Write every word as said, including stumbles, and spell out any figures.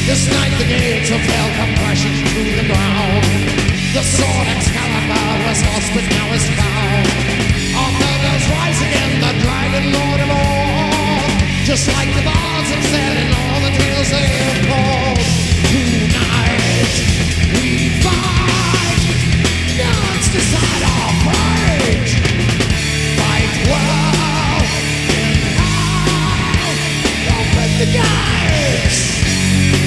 This night the gates of hell come crashing to the ground. The sword Excalibur was lost but now is found. Our murders rise again, the dragon lord of all. Just like the bards have said in all the tales they have told. Tonight we fight, gods decide our fate. Fight well in hell, open the gates.